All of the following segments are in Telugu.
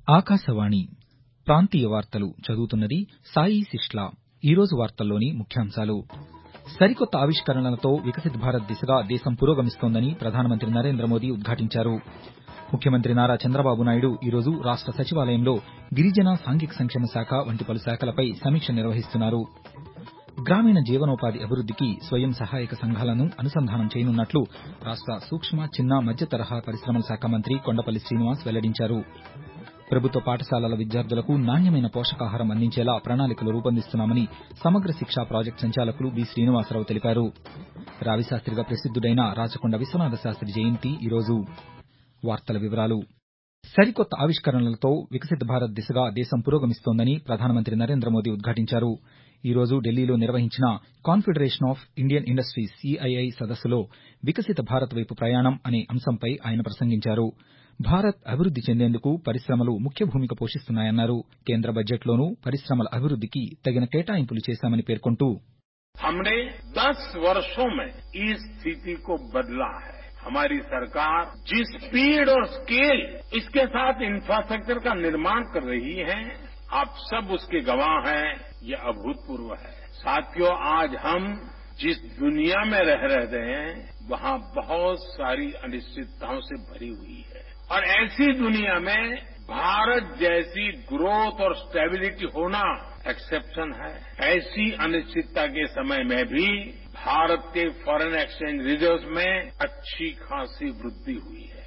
ఆకాశవాణి ప్రాంతీయ వార్తలు చదువుతున్నది సాయి సిష్లా. ఈరోజు వార్తల్లోని ముఖ్యాంశాలు. సరికొత్త ఆవిష్కరణలతో వికసిత్ భారత్ దిశగా దేశం పురోగమిస్తోందని ప్రధానమంత్రి నరేంద్ర మోదీ ఉద్ఘాటించారు. ముఖ్యమంత్రి నారా చంద్రబాబు నాయుడు ఈరోజు రాష్ట సచివాలయంలో గిరిజన సాంఘిక సంక్షేమ శాఖ వంటి పలు శాఖలపై సమీక్ష నిర్వహిస్తున్నారు. గ్రామీణ జీవనోపాధి అభివృద్దికి స్వయం సహాయక సంఘాలను అనుసంధానం చేయనున్నట్లు రాష్ట సూక్ష్మ, చిన్న, మధ్య తరహా పరిశమల శాఖ మంత్రి కొండపల్లి శ్రీనివాస్ వెల్లడించారు. ప్రభుత్వ పాఠశాలల విద్యార్థులకు నాణ్యమైన పోషకాహారం అందించేలా ప్రణాళికలు రూపొందిస్తున్నామని సమగ్ర శిక్ష ప్రాజెక్టు సంచాలకులు బి. శ్రీనివాసరావు తెలిపారు. రావిశాస్తిగా ప్రసిద్దుడైన రాచకొండ విశ్వనాథ శాస్తి జయంతి ఈరోజు. సరికొత్త ఆవిష్కరణలతో వికసిత్ భారత్ దిశగా దేశం పురోగమిస్తోందని ప్రధానమంత్రి నరేంద్ర మోదీ ఉద్ఘాటించారు. ఈరోజు ఢిల్లీలో నిర్వహించిన confederation of Indian industries (CII) సదస్సులో వికసిత భారత్ వైపు ప్రయాణం అనే అంశంపై ఆయన ప్రసంగించారు. భారత్ అభివృద్ది చెందేందుకు పరిశమలు ముఖ్య భూమిక పోషిస్తున్నాయన్నారు. కేంద్ర బడ్జెట్లోనూ పరిశమల అభివృద్దికి తగిన కేటాయింపులు చేశామని పేర్కొంటూ हमने 10 वर्षों में इस स्थिति को बदला है. हमारी सरकार जिस स्पीड और स्केल इसके साथ इंफ्रास्ट्रक्चर का निर्माण कर रही है, आप सब उसके गवाह हैं. ये अभूतपूर्व है. साथियों, आज हम जिस दुनिया में रह रहे हैं वहां बहुत सारी अनिश्चितताओं से भरी हुई है और ऐसी दुनिया में भारत जैसी ग्रोथ और स्टेबिलिटी होना एक्सेप्शन है. ऐसी अनिश्चितता के समय में भी भारत के फॉरेन एक्सचेंज रिजर्व्स में अच्छी खासी वृद्धि हुई है.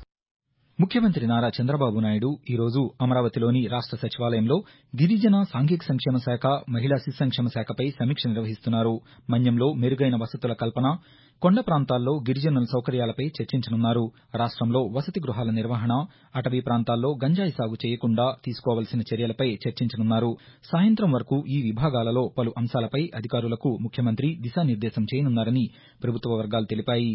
ముఖ్యమంత్రి నారా చంద్రబాబు నాయుడు ఈరోజు అమరావతిలోని రాష్ట సచివాలయంలో గిరిజన సాంఘిక సంక్షేమ శాఖ, మహిళా శిశు సంక్షేమ శాఖపై సమీక్ష నిర్వహిస్తున్నారు. మన్యంలో మెరుగైన వసతుల కల్పన, కొండ ప్రాంతాల్లో గిరిజనుల సౌకర్యాలపై చర్చించనున్నారు. రాష్టంలో వసతి గృహాల నిర్వహణ, అటవీ ప్రాంతాల్లో గంజాయి సాగు చేయకుండా తీసుకోవాల్సిన చర్యలపై చర్చించనున్నారు. సాయంత్రం వరకు ఈ విభాగాలలో పలు అంశాలపై అధికారులకు ముఖ్యమంత్రి దిశానిర్దేశం చేయనున్నారని ప్రభుత్వ వర్గాలు తెలిపాయి.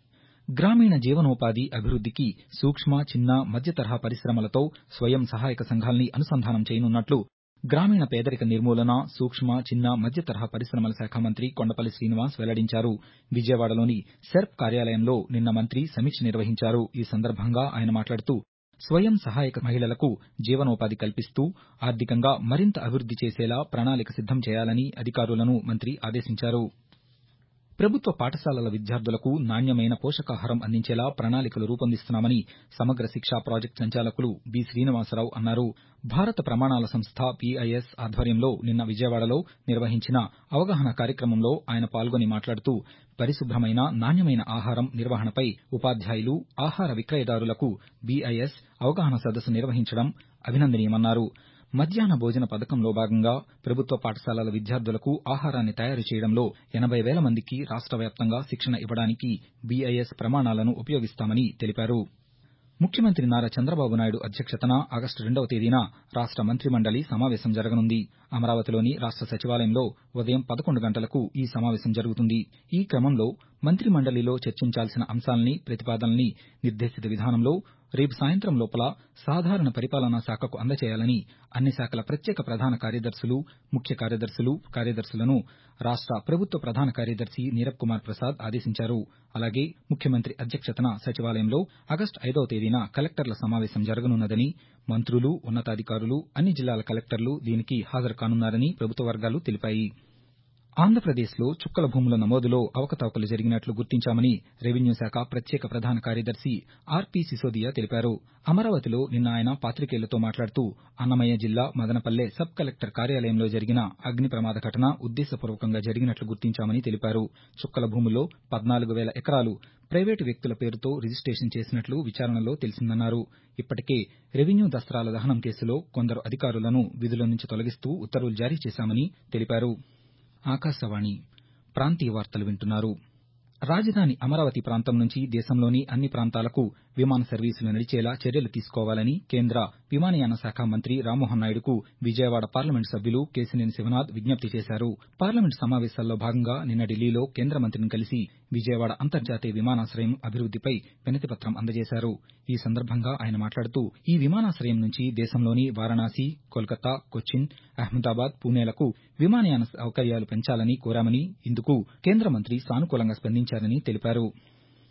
గ్రామీణ జీవనోపాధి అభివృద్దికి సూక్ష్మ, చిన్న, మధ్య తరహా పరిశమలతో స్వయం సహాయక సంఘాల్ని అనుసంధానం చేయనున్నట్లు గ్రామీణ పేదరిక నిర్మూలన, సూక్ష్మ, చిన్న, మధ్య తరహా పరిశమల శాఖ మంత్రి కొండపల్లి శ్రీనివాస్ వెల్లడించారు. విజయవాడలోని సెర్ప్ కార్యాలయంలో నిన్న మంత్రి సమీక్ష నిర్వహించారు. ఈ సందర్భంగా ఆయన మాట్లాడుతూ స్వయం సహాయక మహిళలకు జీవనోపాధి కల్పిస్తూ ఆర్థికంగా మరింత అభివృద్ది చేసేలా ప్రణాళిక సిద్దం చేయాలని అధికారులను మంత్రి ఆదేశించారు. ప్రభుత్వ పాఠశాలల విద్యార్థులకు నాణ్యమైన పోషకాహారం అందించేలా ప్రణాళికలు రూపొందిస్తున్నామని సమగ్ర శిక్ష ప్రాజెక్టు సంచాలకులు బి. శ్రీనివాసరావు అన్నారు. భారత ప్రమాణాల సంస్థ PIS ఆధ్వర్యంలో నిన్న విజయవాడలో నిర్వహించిన అవగాహన కార్యక్రమంలో ఆయన పాల్గొని మాట్లాడుతూ పరిశుభ్రమైన, నాణ్యమైన ఆహారం నిర్వహణపై ఉపాధ్యాయులు, ఆహార విక్రయదారులకు BIS అవగాహన సదస్సు నిర్వహించడం అభినందనీయమన్నారు. మధ్యాహ్న భోజన పథకంలో భాగంగా ప్రభుత్వ పాఠశాలల విద్యార్థులకు ఆహారాన్ని తయారు చేయడంలో 80,000 మందికి రాష్ట వ్యాప్తంగా శిక్షణ ఇవ్వడానికి BIS ప్రమాణాలను ఉపయోగిస్తామని తెలిపారు. ముఖ్యమంత్రి నారా చంద్రబాబు నాయుడు అధ్యక్షతన ఆగస్టు 2వ తేదీన రాష్ట మంత్రిమండలి సమావేశం జరగనుంది. అమరావతిలోని రాష్ట సచివాలయంలో ఉదయం 11 గంటలకు ఈ సమావేశం జరుగుతుంది. ఈ క్రమంలో మంత్రిమండలిలో చర్చించాల్సిన అంశాల్ని, ప్రతిపాదనల్ని నిర్దేశిత విధానంలో రేపు సాయంత్రం లోపల సాధారణ పరిపాలనా శాఖకు అందజేయాలని అన్ని శాఖల ప్రత్యేక ప్రధాన కార్యదర్శులు, ముఖ్య కార్యదర్శులు, కార్యదర్శులను రాష్ట ప్రభుత్వ ప్రధాన కార్యదర్శి నీరబ్ కుమార్ ప్రసాద్ ఆదేశించారు. అలాగే ముఖ్యమంత్రి అధ్యక్షతన సచివాలయంలో ఆగస్టు 5వ తేదీన కలెక్టర్ల సమావేశం జరగనున్నదని, మంత్రులు, ఉన్నతాధికారులు, అన్ని జిల్లాల కలెక్టర్లు దీనికి హాజరు కానున్నారని ప్రభుత్వ వర్గాలు తెలిపాయి. ఆంధ్రప్రదేశ్లో చుక్కల భూముల నమోదులో అవకతవకలు జరిగినట్లు గుర్తించామని రెవెన్యూ శాఖ ప్రత్యేక ప్రధాన కార్యదర్శి ఆర్పి సిసోదియా తెలిపారు. అమరావతిలో నిన్న ఆయన పాతికేయులతో మాట్లాడుతూ అన్నమయ్య జిల్లా మదనపల్లె సబ్ కలెక్టర్ కార్యాలయంలో జరిగిన అగ్ని ప్రమాద ఘటన ఉద్దేశపూర్వకంగా జరిగినట్లు గుర్తించామని తెలిపారు. చుక్కల భూముల్లో 14,000 ఎకరాలు ప్రైవేటు వ్యక్తుల పేరుతో రిజిస్టేషన్ చేసినట్లు విచారణలో తెలిసిందన్నారు. ఇప్పటికే రెవెన్యూ దస్త్రాల దహనం కేసులో కొందరు అధికారులను విధుల నుంచి తొలగిస్తూ ఉత్తర్వులు జారీ చేశామని తెలిపారు. ఆకాశవాణి ప్రాంతీయ వార్తలు వింటున్నారు. రాజధాని అమరావతి ప్రాంతం నుంచి దేశంలోని అన్ని ప్రాంతాలకు విమాన సర్వీసులు నడిచేలా చర్యలు తీసుకోవాలని కేంద్ర విమానయాన శాఖ మంత్రి రామ్మోహన్ నాయుడుకు విజయవాడ పార్లమెంటు సభ్యులు కేశినేని శివనాథ్ విజ్ఞప్తి చేశారు. పార్లమెంటు సమావేశాల్లో భాగంగా నిన్న ఢిల్లీలో కేంద్ర మంత్రిని కలిసి విజయవాడ అంతర్జాతీయ విమానాశయం అభివృద్దిపై వినతిపత్రం అందజేశారు. ఈ సందర్భంగా ఆయన మాట్లాడుతూ ఈ విమానాశయం నుంచి దేశంలోని వారణాసి, కోల్కతా, కొచ్చిన్, అహ్మదాబాద్, పూణేలకు విమానయాన సౌకర్యాలు పెంచాలని కోరామని, ఇందుకు కేంద్ర మంత్రి సానుకూలంగా స్పందించారని తెలిపారు.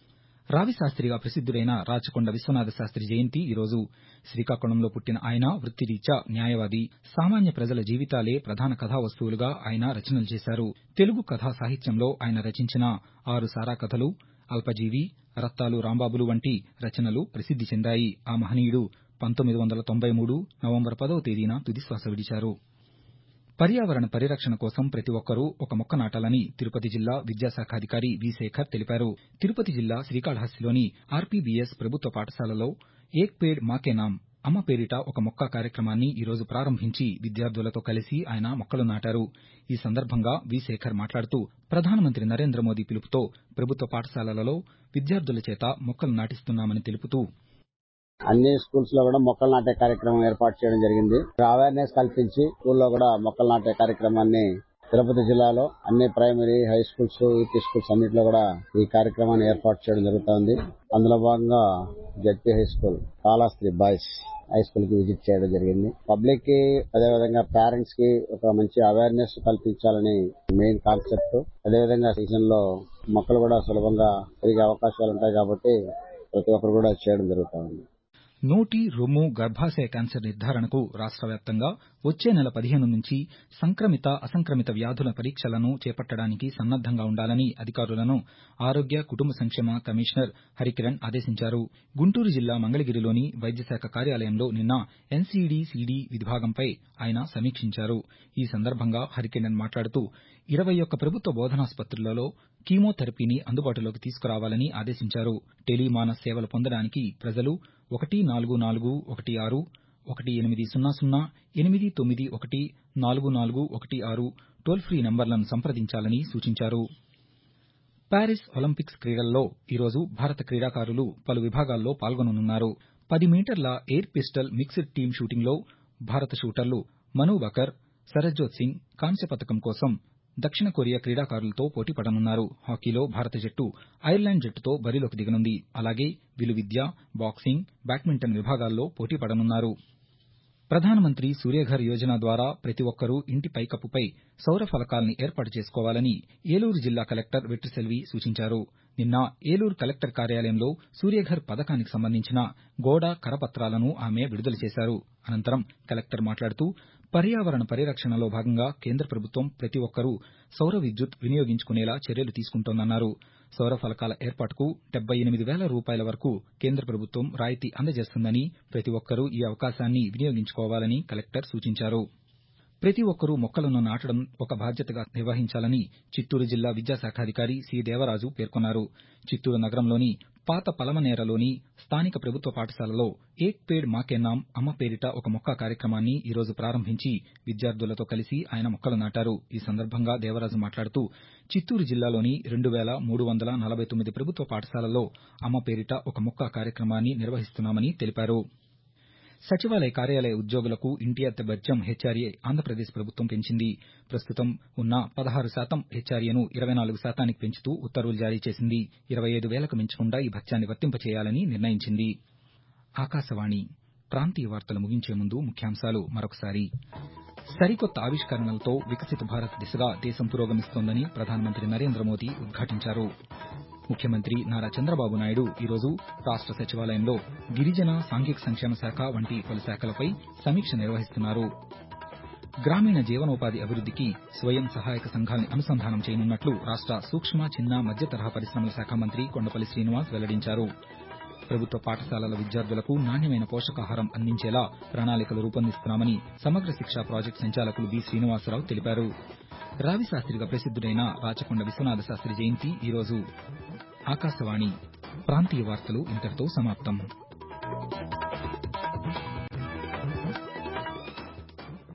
రావిశాస్త్రిగా ప్రసిద్దుడైన రాచకొండ విశ్వనాథ శాస్త్రి జయంతి ఈరోజు. శ్రీకాకుళంలో పుట్టిన ఆయన వృత్తిరీత్యా న్యాయవాది. సామాన్య ప్రజల జీవితాలే ప్రధాన కథావస్తువులుగా ఆయన రచనలు చేశారు. తెలుగు కథా సాహిత్యంలో ఆయన రచించిన 6 సారా కథలు, అల్పజీవి, రత్తాలు రాంబాబులు వంటి రచనలు ప్రసిద్ది చెందాయి. ఆ మహనీయుడు 1993 నవంబర్ 10వ తేదీన తుదిశ్వాస విడిచారు. పర్యావరణ పరిరక్షణ కోసం ప్రతి ఒక్కరూ ఒక మొక్క నాటాలని తిరుపతి జిల్లా విద్యాశాఖాధికారి వి. శేఖర్ తెలిపారు. తిరుపతి జిల్లా శ్రీకాళహస్తిలోని ఆర్పీబీఎస్ ప్రభుత్వ పాఠశాలలో ఏక్ పేడ్ మాకే నామ్ అమ్మ పేరిట ఒక మొక్క కార్యక్రమాన్ని ఈరోజు ప్రారంభించి విద్యార్థులతో కలిసి ఆయన మొక్కలు నాటారు. ఈ సందర్భంగా వి. శేఖర్ మాట్లాడుతూ ప్రధానమంత్రి నరేంద్ర మోదీ పిలుపుతో ప్రభుత్వ పాఠశాలలలో విద్యార్థుల చేత మొక్కలు నాటిస్తున్నామని తెలుపుతూ అన్ని స్కూల్స్ లో కూడా మొక్కలు నాటే కార్యక్రమం ఏర్పాటు చేయడం జరిగింది. అవేర్నెస్ కల్పించి స్కూల్లో కూడా మొక్కలు నాటే కార్యక్రమాన్ని తిరుపతి జిల్లాలో అన్ని primary, high schools, UP schools అన్నింటిలో కూడా ఈ కార్యక్రమాన్ని ఏర్పాటు చేయడం జరుగుతోంది. అందులో భాగంగా ZP high school, Kalahasti boys high school కి విజిట్ చేయడం జరిగింది. పబ్లిక్ కి అదేవిధంగా పేరెంట్స్ కి ఒక మంచి అవేర్నెస్ కల్పించాలని మెయిన్ కాన్సెప్ట్. అదేవిధంగా సీజన్ లో మొక్కలు కూడా సులభంగా పెరిగే అవకాశాలు ఉంటాయి కాబట్టి ప్రతి ఒక్కరు కూడా చేయడం జరుగుతోంది. నోటి, రొమ్ము, గర్భాశయ క్యాన్సర్ నిర్ధారణకు రాష్ట్ర వ్యాప్తంగా వచ్చే నెల 15 నుంచి సంక్రమిత, అసంక్రమిత వ్యాధుల పరీక్షలను చేపట్టడానికి సన్నద్దంగా ఉండాలని అధికారులను ఆరోగ్య, కుటుంబ సంక్షేమ కమిషనర్ హరికిరణ్ ఆదేశించారు. గుంటూరు జిల్లా మంగళగిరిలోని వైద్యశాఖ కార్యాలయంలో నిన్న ఎన్సీడీ-సీడీ విభాగంపై ఆయన సమీక్షించారు. ఈ సందర్భంగా హరికిరణ్ మాట్లాడుతూ 21 ప్రభుత్వ బోధనాసుపత్రులలో కీమోథెరపీని అందుబాటులోకి తీసుకురావాలని ఆదేశించారు. టెలిమానస్ సేవలు పొందడానికి ప్రజలు 14416 1800 891 4416 టోల్ ఫ్రీ నంబర్లను సంప్రదించాలని సూచించారు. పారిస్ ఒలింపిక్స్ క్రీడల్లో ఈరోజు భారత క్రీడాకారులు పలు విభాగాల్లో పాల్గొననున్నారు. 10 మీటర్ల ఎయిర్ పిస్టల్ మిక్స్డ్ టీమ్ షూటింగ్లో భారత షూటర్లు మను బకర్, సరజ్జోత్ సింగ్ కాంస్య పతకం కోసం దక్షిణ కొరియా క్రీడాకారులతో పోటీ పడనున్నారు. హాకీలో భారత జట్టు ఐర్లాండ్ జట్టుతో బరిలోకి దిగనుంది. అలాగే విలువిద్య, బాక్సింగ్, బ్యాడ్మింటన్ విభాగాల్లో పోటీ పడనున్నారు. ప్రధానమంత్రి సూర్యఘర్ యోజన ద్వారా ప్రతి ఒక్కరూ ఇంటి పైకప్పుపై సౌర ఫలకాల్ని ఏర్పాటు చేసుకోవాలని ఏలూరు జిల్లా కలెక్టర్ వెట్రిసెల్వి సూచించారు. నిన్న ఏలూరు కలెక్టర్ కార్యాలయంలో సూర్యఘర్ పథకానికి సంబంధించిన గోడ కరపత్రాలను ఆమె విడుదల చేశారు. అనంతరం కలెక్టర్ మాట్లాడుతూ పర్యావరణ పరిరక్షణలో భాగంగా కేంద్ర ప్రభుత్వం ప్రతి ఒక్కరూ సౌర విద్యుత్ వినియోగించుకునేలా చర్యలు తీసుకుంటోందన్నారు. సౌర ఫలకాల ఏర్పాటుకు 78,000 రూపాయల వరకు కేంద్ర ప్రభుత్వం రాయితీ అందజేస్తుందని, ప్రతి ఒక్కరూ ఈ అవకాశాన్ని వినియోగించుకోవాలని కలెక్టర్ సూచించారు. ప్రతి ఒక్కరూ మొక్కలను నాటడం ఒక బాధ్యతగా నిర్వహించాలని చిత్తూరు జిల్లా విద్యాశాఖాధికారి సి. దేవరాజు పేర్కొన్నారు. చిత్తూరు నగరంలోని పాత పలమనేరలోని స్థానిక ప్రభుత్వ పాఠశాలలో ఏక్ పేడ్ మాకే నామ్ అమ్మ పేరిట ఒక మొక్క కార్యక్రమాన్ని ఈరోజు ప్రారంభించి విద్యార్థులతో కలిసి ఆయన మొక్కలు నాటారు. ఈ సందర్భంగా దేవరాజు మాట్లాడుతూ చిత్తూరు జిల్లాలోని 2349 ప్రభుత్వ పాఠశాలల్లో అమ్మ పేరిట ఒక మొక్క కార్యక్రమాన్ని నిర్వహిస్తున్నామని తెలిపారు. సచివాలయ కార్యాలయ ఉద్యోగులకు ఇంటి అద్దె భత్యం హెచ్ఆర్ఏ ఆంధ్రప్రదేశ్ ప్రభుత్వం పెంచింది. ప్రస్తుతం ఉన్న 16% హెచ్ఆర్ఏను 24%కి పెంచుతూ ఉత్తర్వులు జారీ చేసింది. 25,000కు మించకుండా ఈ భత్యాన్ని వర్తింపచేయాలని నిర్ణయించింది. ఆకాశవాణి ప్రాంతీయ వార్తలు ముగించే ముందు ముఖ్యాంశాలు మరొకసారి. సరికొత్త ఆవిష్కరణలతో వికసిత భారత్ దిశగా దేశం పురోగమిస్తోందని ప్రధానమంత్రి నరేంద్ర మోదీ ఉద్ఘాటించారు. ముఖ్యమంత్రి నారా చంద్రబాబు నాయుడు ఈరోజు రాష్ట సచివాలయంలో గిరిజన, సాంఘిక సంక్షేమ శాఖ వంటి పలు శాఖలపై సమీక్ష నిర్వహిస్తున్నారు. గ్రామీణ జీవనోపాధి అభివృద్దికి స్వయం సహాయక సంఘాల్ని అనుసంధానం చేయనున్నట్లు రాష్ట సూక్ష్మ, చిన్న, మధ్య తరహా పరిశ్రమల శాఖ మంత్రి కొండపల్లి శ్రీనివాస్ వెల్లడించారు. ప్రభుత్వ పాఠశాలల విద్యార్థులకు నాణ్యమైన పోషకాహారం అందించేలా ప్రణాళికలు రూపొందిస్తున్నామని సమగ్ర శిక్ష ప్రాజెక్టు సంచాలకులు బి. శ్రీనివాసరావు తెలిపారు. రావిశాస్త్రిగా ప్రసిద్దుడైన రాచకొండ విశ్వనాథ శాస్త్రి జయంతి ఈరోజు. ఆకాశవాణి ప్రాంతీయ వార్తలు ఇంతటితో సమాప్తం.